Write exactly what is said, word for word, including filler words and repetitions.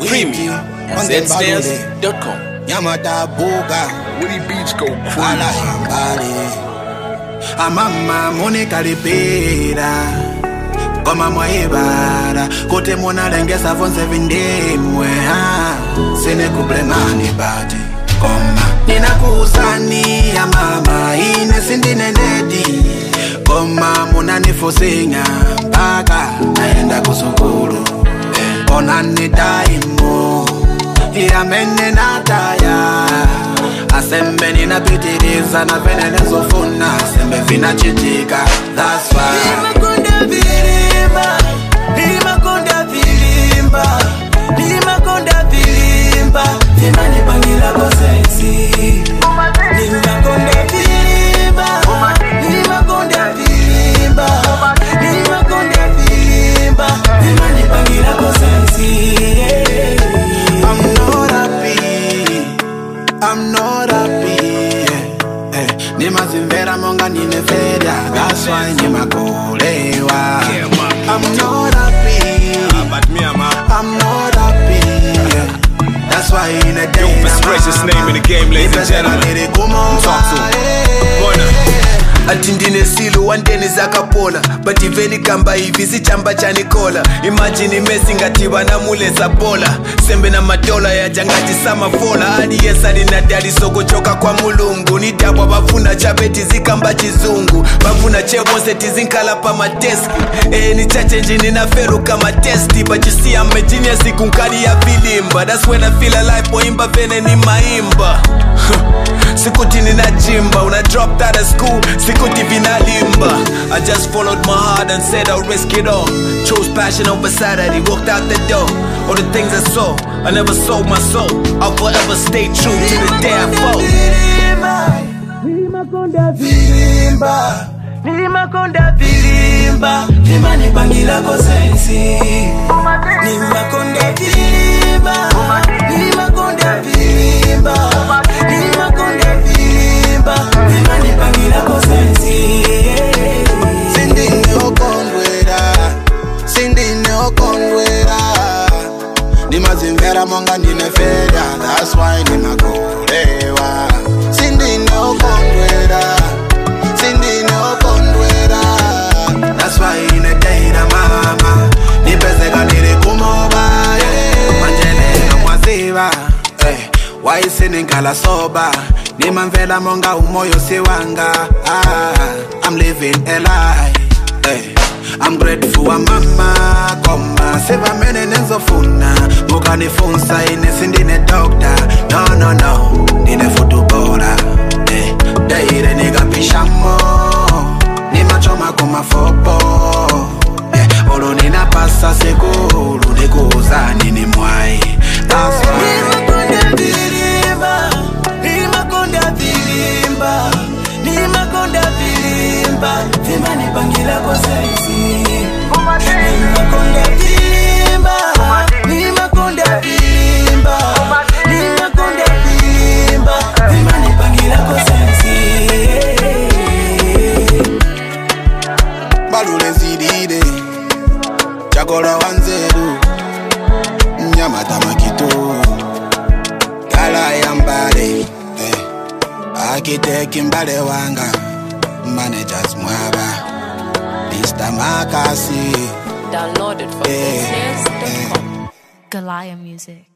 Premium at z stairs dot com. Yamata Boga, Woody Beats go Ala crazy. Hambali, Amama Monica Lipera, Koma Mwaibara, Kote Mona Lengesa Fonse Vindemwe, Sene Kublemani Bati, Koma Nina Kusani, ya mama, Ine Sindine Nedi, Koma Mona Nifosinga, Baka, Naenda Kusukuru, Onani Daimo. Ya mene nataya Asembe nina pitiriza na vene nezofuna Asembe vina chitika, that's why Nima konda vilimba Nima konda vilimba Nima konda vilimba Nima nipangila kosensi Nima konda vilimba Nima konda vilimba Nima konda vilimba Nima nipangila kosensi I'm not happy, I'm not happy, yeah, yeah. Nima zimvera monga nine feria, that's why nima kolewa. I'm not happy, I'm not happy, yeah. That's why in a day Yo, best gracious name in the game, ladies and gentlemen. Talk to him. Atindine silu wandeni zakapola But iveni kamba hivi si chamba chanikola Imagine Messi ngati wanamuleza bola Sembe na madola ya jangaji sama fola Hadi yesali na dali soko choka kwa mulungu Nidabwa bafuna chabeti zikamba chizungu Bafuna chebose tizinkala pa mateski Eh ni chache njini na feru kama testi But you see I'm a genius ikunkali ya vilimba That's when I feel alive poimba vene ni maimba Sikuti nina jimba When I dropped out of school Sikuti vina limba I just followed my heart and said I'll risk it all Chose passion over sanity, walked out the door All the things I saw, I never sold my soul I'll forever stay true to the day I fall Nima konda vilimba Nima konda vilimba Nima nipangila kosensi Nima konda vilimba Nima konda vilimba Nima konda vilimba Nima nipangila kosensi Sindine okondwera, Sindine okondwera Nima zimvera monga nine feria, that's why nima kolewa. Sindine okondwera, Sindine okondwera That's why in a day na mama Nipezeka nili kumoba, yeah. Manjele na mwaziva, eh. Why sinin kala soba Nima mvela monga umoyo siwanga, ah. I'm living a lie, eh. I'm grateful wa mama Koma seva mene nenzofuna Muka nifunsa ine sindine doctor No no no Nine futubora, eh. Daire niga pishamo Nima choma kuma fopo, eh. Olo nina pasa seguru Nikuza nini mwai That's why Nima konda vilimba Nima konda vilimba Nima konda vilimba Vima nipangila kosensi Nima konda vilimba Nima konda vilimba Nima konda vilimba Vima nipangila kosensi Balule zidide Chakora wanzeru Nyamata makito Kala yambale, eh. Akiteki mbale wanga Managers mwaba Mister Makasi Download it from Eh, z stairs dot com. Galaya Music.